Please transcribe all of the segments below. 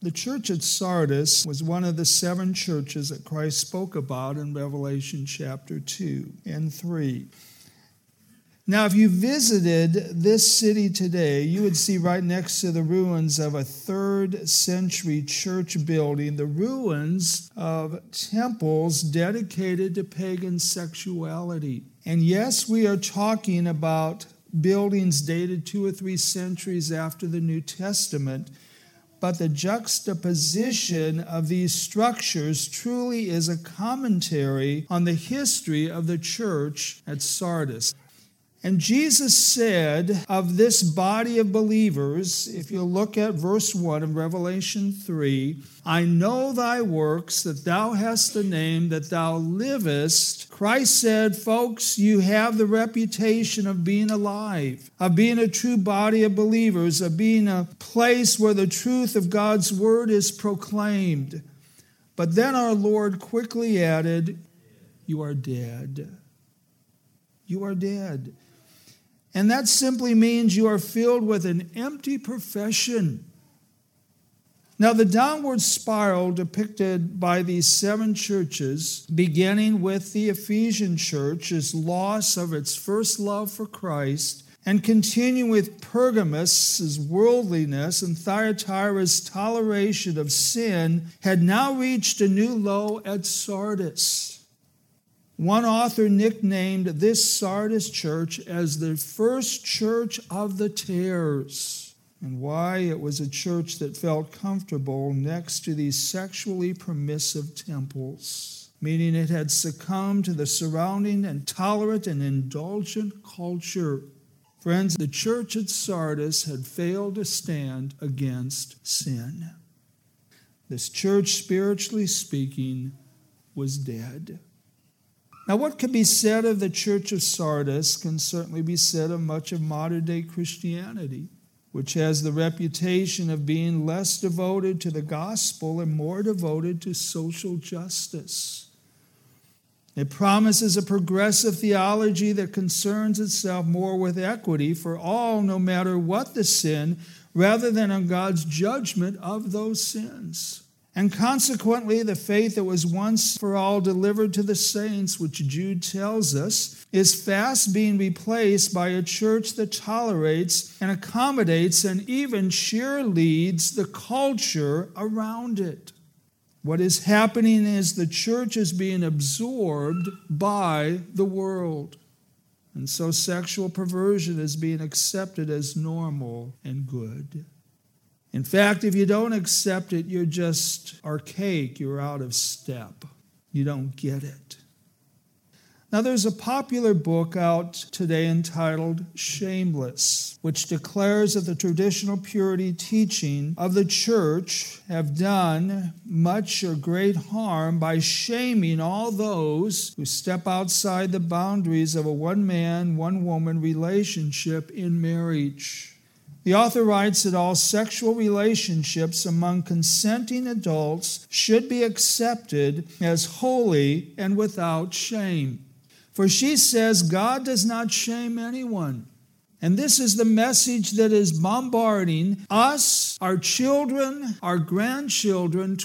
The church at Sardis was one of the 7 churches that Christ spoke about in Revelation chapter 2 and 3. Now, if you visited this city today, you would see right next to the ruins of a 3rd century church building, the ruins of temples dedicated to pagan sexuality. And yes, we are talking about buildings dated 2 or 3 centuries after the New Testament, but the juxtaposition of these structures truly is a commentary on the history of the church at Sardis. And Jesus said of this body of believers, if you look at verse 1 of Revelation 3, I know thy works, that thou hast a name, that thou livest. Christ said, folks, you have the reputation of being alive, of being a true body of believers, of being a place where the truth of God's word is proclaimed. But then our Lord quickly added, you are dead. You are dead. And that simply means you are filled with an empty profession. Now, the downward spiral depicted by these 7 churches, beginning with the Ephesian church, is loss of its first love for Christ, and continuing with Pergamos' worldliness and Thyatira's toleration of sin, had now reached a new low at Sardis. One author nicknamed this Sardis church as the first church of the tares. And why? It was a church that felt comfortable next to these sexually permissive temples, meaning it had succumbed to the surrounding and tolerant and indulgent culture. Friends, the church at Sardis had failed to stand against sin. This church, spiritually speaking, was dead. Now, what can be said of the church of Sardis can certainly be said of much of modern-day Christianity, which has the reputation of being less devoted to the gospel and more devoted to social justice. It promises a progressive theology that concerns itself more with equity for all, no matter what the sin, rather than on God's judgment of those sins. And consequently, the faith that was once for all delivered to the saints, which Jude tells us, is fast being replaced by a church that tolerates and accommodates and even cheerleads the culture around it. What is happening is the church is being absorbed by the world. And so sexual perversion is being accepted as normal and good. In fact, if you don't accept it, you're just archaic, you're out of step. You don't get it. Now, there's a popular book out today entitled Shameless, which declares that the traditional purity teaching of the church have done much or great harm by shaming all those who step outside the boundaries of a one-man, one-woman relationship in marriage. The author writes that all sexual relationships among consenting adults should be accepted as holy and without shame. For she says God does not shame anyone. And this is the message that is bombarding us, our children, our grandchildren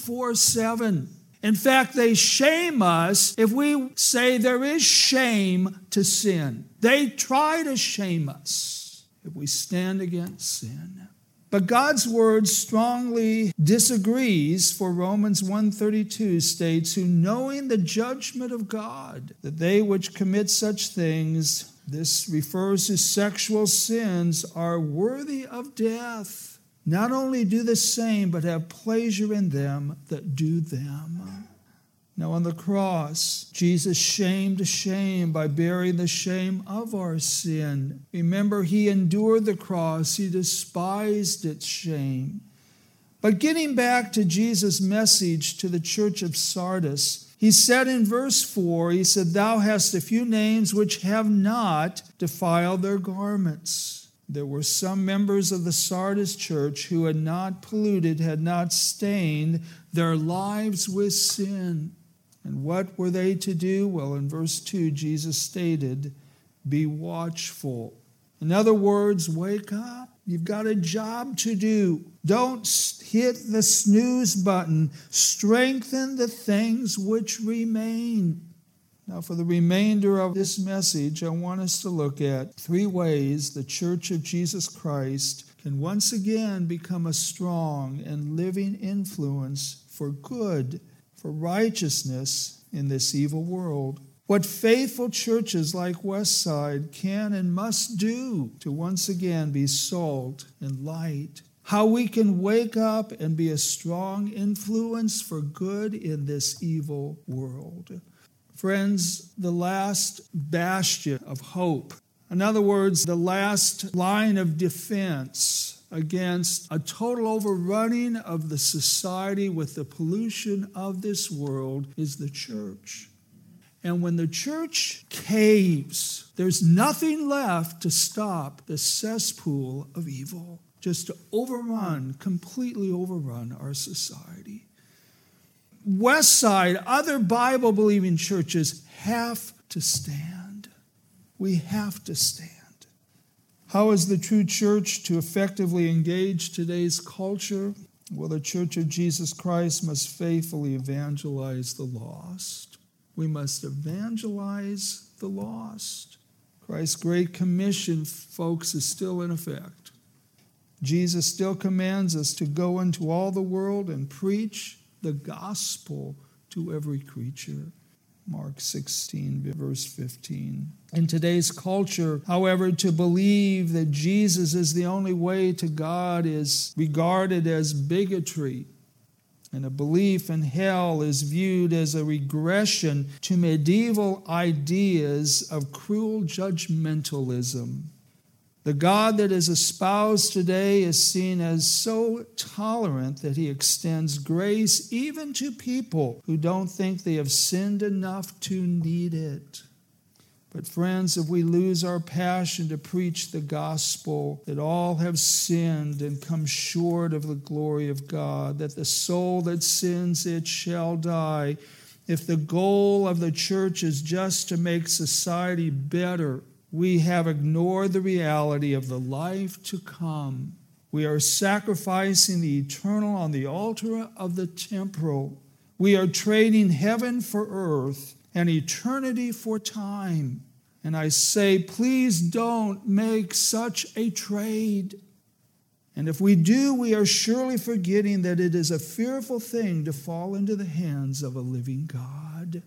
24/7. In fact, they shame us if we say there is shame to sin. They try to shame us if we stand against sin. But God's word strongly disagrees, for Romans 1:32 states, who knowing the judgment of God, that they which commit such things, this refers to sexual sins, are worthy of death, not only do the same, but have pleasure in them that do them. Now on the cross, Jesus shamed shame by bearing the shame of our sin. Remember, he endured the cross. He despised its shame. But getting back to Jesus' message to the church of Sardis, he said in verse 4, he said, thou hast a few names which have not defiled their garments. There were some members of the Sardis church who had not polluted, had not stained their lives with sin. And what were they to do? Well, in verse 2, Jesus stated, be watchful. In other words, wake up. You've got a job to do. Don't hit the snooze button. Strengthen the things which remain. Now, for the remainder of this message, I want us to look at 3 ways the Church of Jesus Christ can once again become a strong and living influence for good, for righteousness in this evil world. What faithful churches like Westside can and must do to once again be salt and light. How we can wake up and be a strong influence for good in this evil world. Friends, the last bastion of hope. In other words, the last line of defense against a total overrunning of the society with the pollution of this world is the church. And when the church caves, there's nothing left to stop the cesspool of evil, just to completely overrun our society. Westside, other Bible-believing churches have to stand. We have to stand. How is the true church to effectively engage today's culture? Well, the Church of Jesus Christ must faithfully evangelize the lost. We must evangelize the lost. Christ's Great Commission, folks, is still in effect. Jesus still commands us to go into all the world and preach the gospel to every creature. Mark 16, verse 15. In today's culture, however, to believe that Jesus is the only way to God is regarded as bigotry. And a belief in hell is viewed as a regression to medieval ideas of cruel judgmentalism. The God that is espoused today is seen as so tolerant that he extends grace even to people who don't think they have sinned enough to need it. But friends, if we lose our passion to preach the gospel, that all have sinned and come short of the glory of God, that the soul that sins, it shall die, if the goal of the church is just to make society better, we have ignored the reality of the life to come. We are sacrificing the eternal on the altar of the temporal. We are trading heaven for earth and eternity for time. And I say, please don't make such a trade. And if we do, we are surely forgetting that it is a fearful thing to fall into the hands of a living God.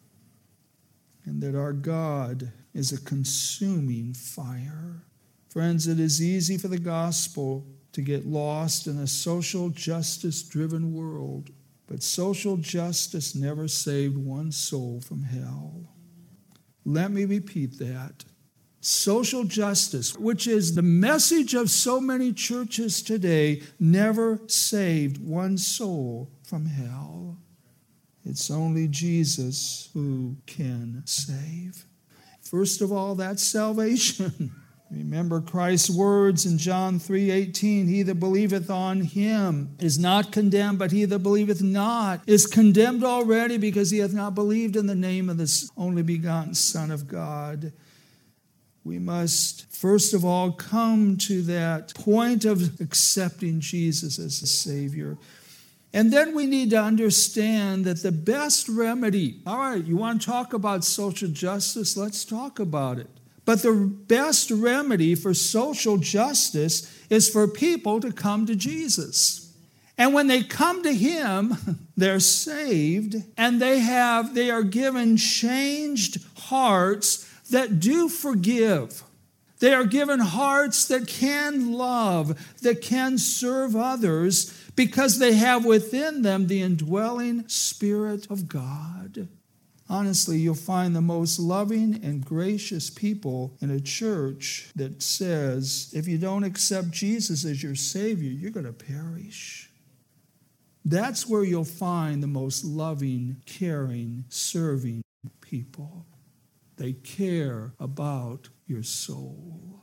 And that our God is a consuming fire. Friends, it is easy for the gospel to get lost in a social justice-driven world. But social justice never saved one soul from hell. Let me repeat that. Social justice, which is the message of so many churches today, never saved one soul from hell. It's only Jesus who can save. First of all, that's salvation. Remember Christ's words in John 3:18, he that believeth on him is not condemned, but he that believeth not is condemned already, because he hath not believed in the name of the only begotten Son of God. We must, first of all, come to that point of accepting Jesus as a Savior. And then we need to understand that the best remedy, all right, you want to talk about social justice? Let's talk about it. But the best remedy for social justice is for people to come to Jesus. And when they come to him, they're saved, and they are given changed hearts that do forgive. They are given hearts that can love, that can serve others, because they have within them the indwelling Spirit of God. Honestly, you'll find the most loving and gracious people in a church that says, if you don't accept Jesus as your Savior, you're going to perish. That's where you'll find the most loving, caring, serving people. They care about your soul.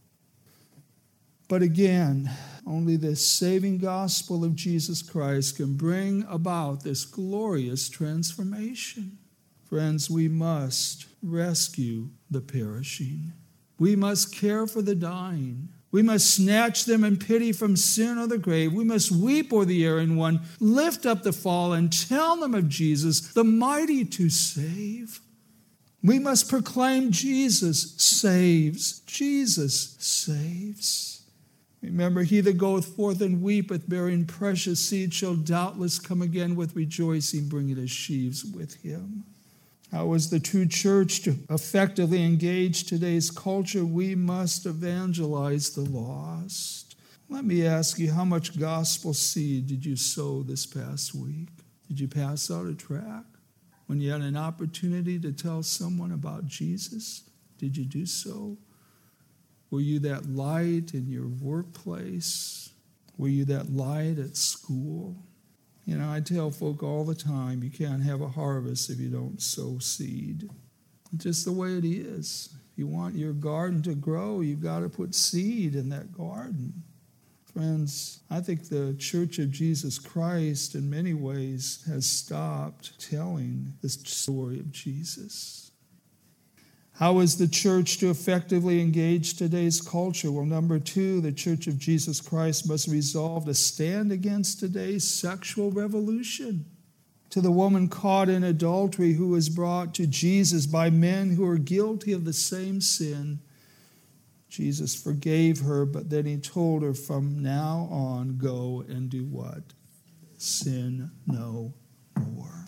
But again, only the saving gospel of Jesus Christ can bring about this glorious transformation. Friends, we must rescue the perishing. We must care for the dying. We must snatch them in pity from sin or the grave. We must weep o'er the erring one, lift up the fallen, tell them of Jesus, the mighty to save. We must proclaim Jesus saves. Jesus saves. Remember, he that goeth forth and weepeth, bearing precious seed, shall doubtless come again with rejoicing, bringing his sheaves with him. How is the true church to effectively engage today's culture? We must evangelize the lost. Let me ask you, how much gospel seed did you sow this past week? Did you pass out a tract? When you had an opportunity to tell someone about Jesus, did you do so? Were you that light in your workplace? Were you that light at school? You know, I tell folk all the time, you can't have a harvest if you don't sow seed. It's just the way it is. If you want your garden to grow, you've got to put seed in that garden. Friends, I think the Church of Jesus Christ in many ways has stopped telling the story of Jesus. How is the church to effectively engage today's culture? Well, number 2, the Church of Jesus Christ must resolve to stand against today's sexual revolution. To the woman caught in adultery who was brought to Jesus by men who are guilty of the same sin, Jesus forgave her, but then he told her, from now on, go and do what? Sin no more.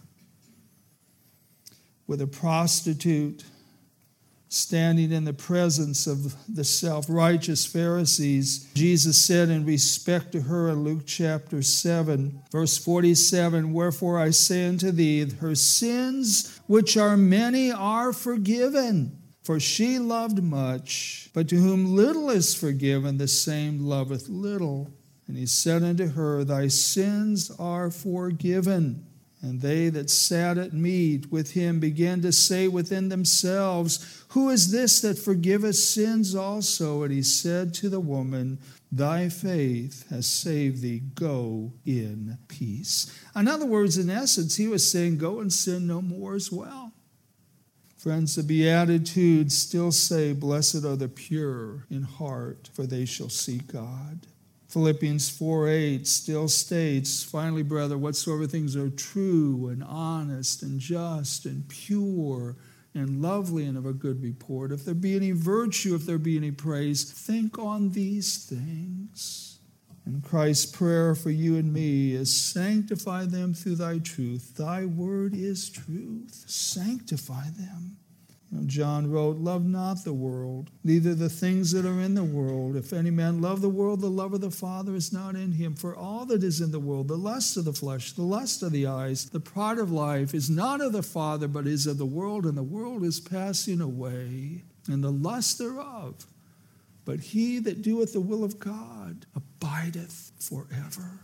With a prostitute standing in the presence of the self-righteous Pharisees, Jesus said in respect to her in Luke chapter 7, verse 47, wherefore I say unto thee, her sins, which are many, are forgiven. For she loved much, but to whom little is forgiven, the same loveth little. And he said unto her, thy sins are forgiven. And they that sat at meat with him began to say within themselves, who is this that forgiveth sins also? And he said to the woman, thy faith has saved thee. Go in peace. In other words, in essence, he was saying, go and sin no more as well. Friends, the Beatitudes still say, blessed are the pure in heart, for they shall see God. Philippians 4:8 still states, finally, brother, whatsoever things are true and honest and just and pure and lovely and of a good report, if there be any virtue, if there be any praise, think on these things. And Christ's prayer for you and me is, sanctify them through thy truth. Thy word is truth. Sanctify them. John wrote, love not the world, neither the things that are in the world. If any man love the world, the love of the Father is not in him. For all that is in the world, the lust of the flesh, the lust of the eyes, the pride of life, is not of the Father, but is of the world, and the world is passing away, and the lust thereof. But he that doeth the will of God abideth forever.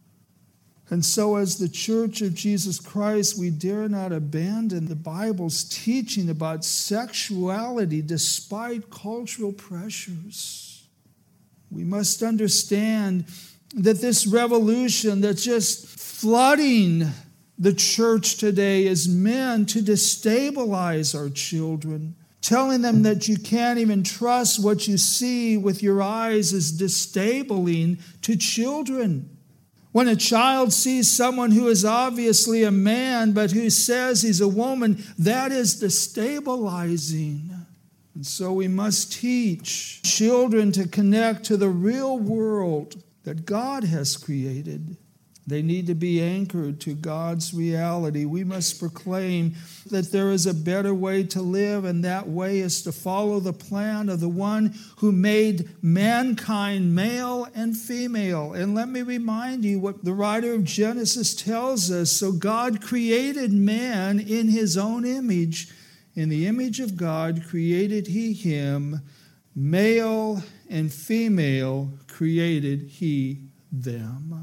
And so as the Church of Jesus Christ, we dare not abandon the Bible's teaching about sexuality despite cultural pressures. We must understand that this revolution that's just flooding the church today is meant to destabilize our children. Telling them that you can't even trust what you see with your eyes is destabilizing to children. When a child sees someone who is obviously a man but who says he's a woman, that is destabilizing. And so we must teach children to connect to the real world that God has created. They need to be anchored to God's reality. We must proclaim that there is a better way to live, and that way is to follow the plan of the one who made mankind male and female. And let me remind you what the writer of Genesis tells us. So God created man in his own image. In the image of God created he him. Male and female created he them.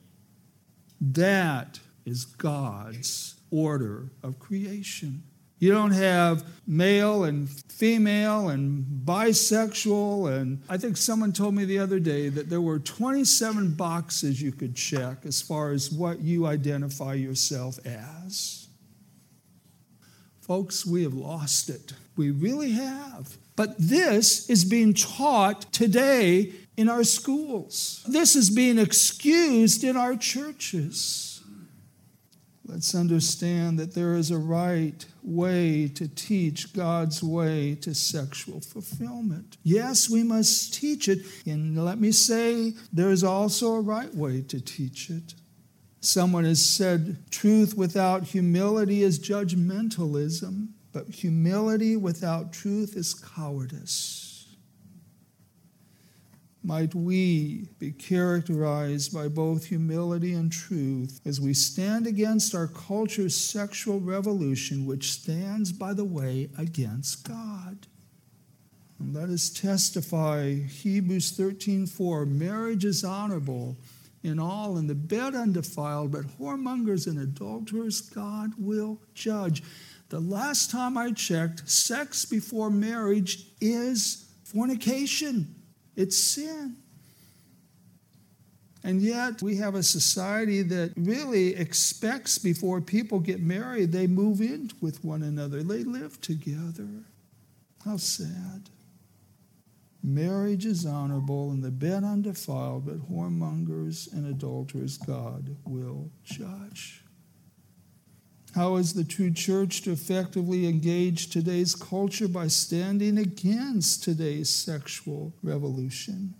That is God's order of creation. You don't have male and female and bisexual. And I think someone told me the other day that there were 27 boxes you could check as far as what you identify yourself as. Folks, we have lost it. We really have. But this is being taught today in our schools. This is being excused in our churches. Let's understand that there is a right way to teach God's way to sexual fulfillment. Yes, we must teach it, and let me say, there is also a right way to teach it. Someone has said, truth without humility is judgmentalism, but humility without truth is cowardice. Might we be characterized by both humility and truth as we stand against our culture's sexual revolution, which stands, by the way, against God. And let us testify, Hebrews 13:4, marriage is honorable in all, and the bed undefiled, but whoremongers and adulterers God will judge. The last time I checked, sex before marriage is fornication. It's sin. And yet we have a society that really expects before people get married, they move in with one another. They live together. How sad. Marriage is honorable and the bed undefiled, but whoremongers and adulterers God will judge. How is the true church to effectively engage today's culture? By standing against today's sexual revolution.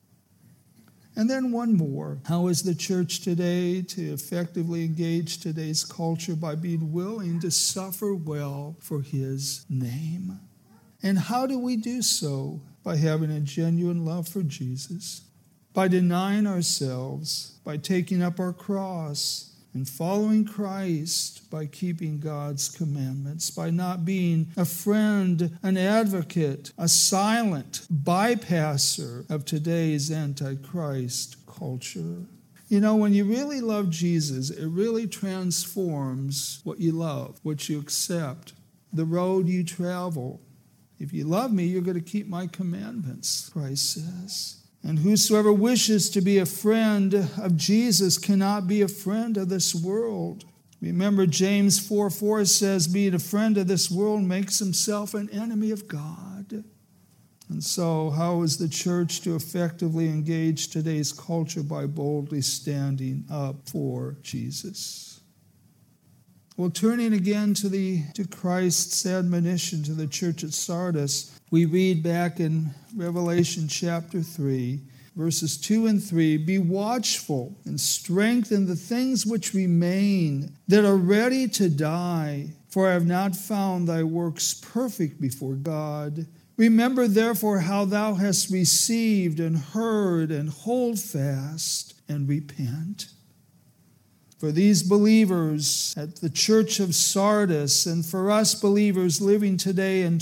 And then one more. How is the church today to effectively engage today's culture? By being willing to suffer well for His name. And how do we do so? By having a genuine love for Jesus. By denying ourselves. By taking up our cross. And following Christ by keeping God's commandments, by not being a friend, an advocate, a silent bypasser of today's antichrist culture. You know, when you really love Jesus, it really transforms what you love, what you accept, the road you travel. If you love me, you're going to keep my commandments, Christ says. And whosoever wishes to be a friend of Jesus cannot be a friend of this world. Remember, James 4:4 says, being a friend of this world makes himself an enemy of God. And so, how is the church to effectively engage today's culture? By boldly standing up for Jesus. Well, turning again to Christ's admonition to the church at Sardis, we read back in Revelation chapter 3, verses 2 and 3, be watchful and strengthen the things which remain that are ready to die, for I have not found thy works perfect before God. Remember therefore how thou hast received and heard, and hold fast and repent. For these believers at the church of Sardis, and for us believers living today in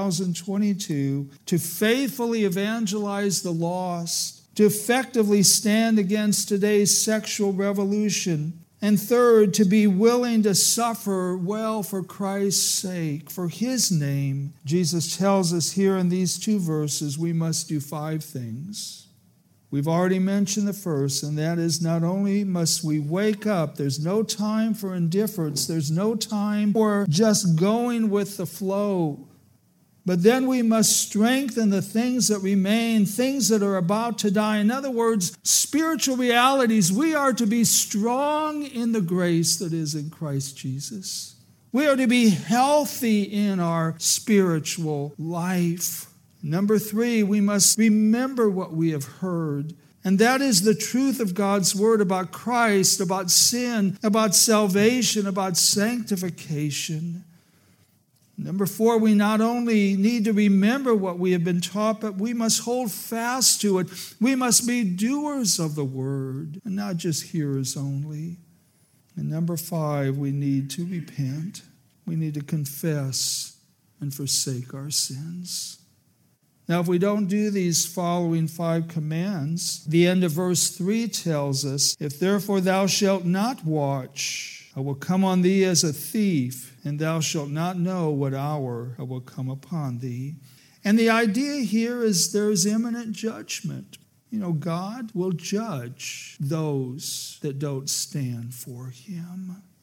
2022, to faithfully evangelize the lost, to effectively stand against today's sexual revolution, and third, to be willing to suffer well for Christ's sake, for His name, Jesus tells us here in these two verses, we must do 5 things. We've already mentioned the first, and that is not only must we wake up, there's no time for indifference, there's no time for just going with the flow, but then we must strengthen the things that remain, things that are about to die. In other words, spiritual realities. We are to be strong in the grace that is in Christ Jesus. We are to be healthy in our spiritual life. Number 3, we must remember what we have heard. And that is the truth of God's word about Christ, about sin, about salvation, about sanctification. Number 4, we not only need to remember what we have been taught, but we must hold fast to it. We must be doers of the word and not just hearers only. And number 5, we need to repent. We need to confess and forsake our sins. Now, if we don't do these following 5 commands, the end of verse 3 tells us, if therefore thou shalt not watch, I will come on thee as a thief, and thou shalt not know what hour I will come upon thee. And the idea here is there is imminent judgment. You know, God will judge those that don't stand for Him.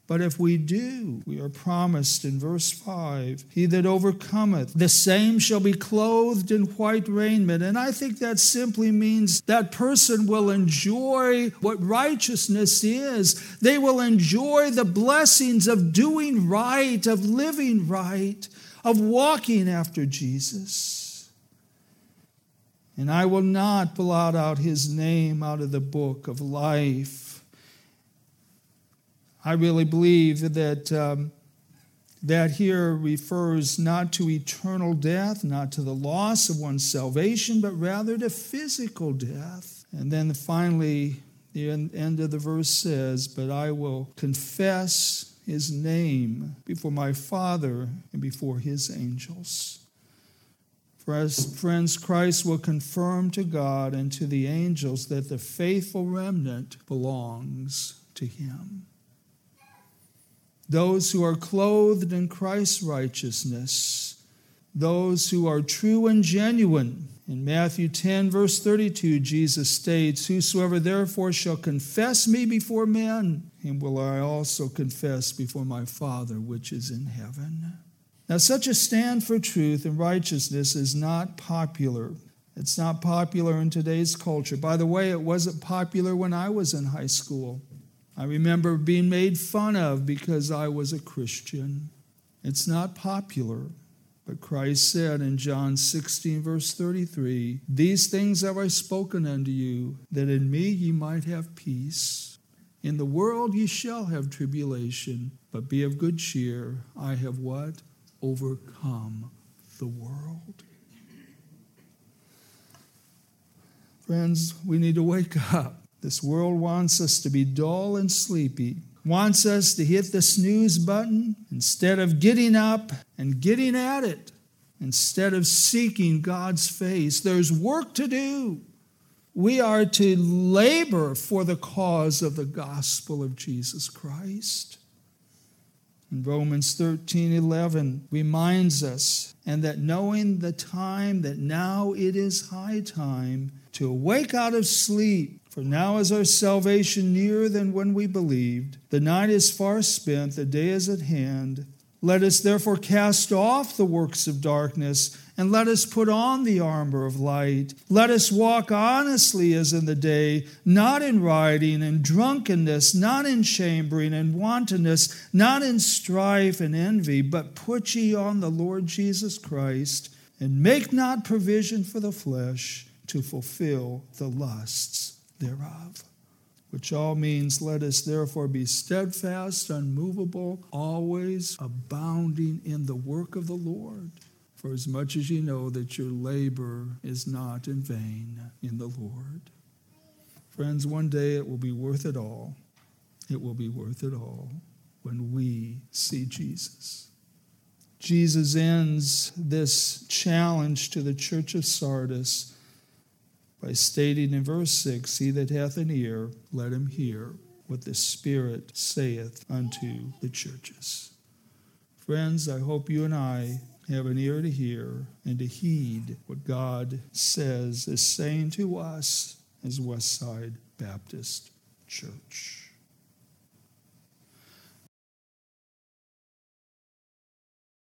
But if we do, we are promised in verse 5, he that overcometh, the same shall be clothed in white raiment. And I think that simply means that person will enjoy what righteousness is. They will enjoy the blessings of doing right, of living right, of walking after Jesus. And I will not blot out his name out of the book of life. I really believe that that here refers not to eternal death, not to the loss of one's salvation, but rather to physical death. And then finally, the end of the verse says, but I will confess his name before my Father and before his angels. Friends, Christ will confirm to God and to the angels that the faithful remnant belongs to him. Those who are clothed in Christ's righteousness, those who are true and genuine. In Matthew 10, verse 32, Jesus states, whosoever therefore shall confess me before men, him will I also confess before my Father which is in heaven. Now, such a stand for truth and righteousness is not popular. It's not popular in today's culture. By the way, it wasn't popular when I was in high school. I remember being made fun of because I was a Christian. It's not popular. But Christ said in John 16, verse 33, these things have I spoken unto you, that in me ye might have peace. In the world ye shall have tribulation, but be of good cheer. I have what? Overcome the world. Friends, we need to wake up. This world wants us to be dull and sleepy, wants us to hit the snooze button instead of getting up and getting at it, instead of seeking God's face. There's work to do. We are to labor for the cause of the gospel of Jesus Christ. And Romans 13:11 reminds us, and that knowing the time, that now it is high time to awake out of sleep, for now is our salvation nearer than when we believed. The night is far spent, the day is at hand. Let us therefore cast off the works of darkness, and let us put on the armor of light. Let us walk honestly as in the day, not in rioting and drunkenness, not in chambering and wantonness, not in strife and envy, but put ye on the Lord Jesus Christ, and make not provision for the flesh to fulfill the lusts thereof. Which all means, let us therefore be steadfast, unmovable, always abounding in the work of the Lord. For as much as you know that your labor is not in vain in the Lord. Friends, one day it will be worth it all. It will be worth it all when we see Jesus. Jesus ends this challenge to the church of Sardis by stating in verse 6, he that hath an ear, let him hear what the Spirit saith unto the churches. Friends, I hope you and I have an ear to hear and to heed what God is saying to us as Westside Baptist Church.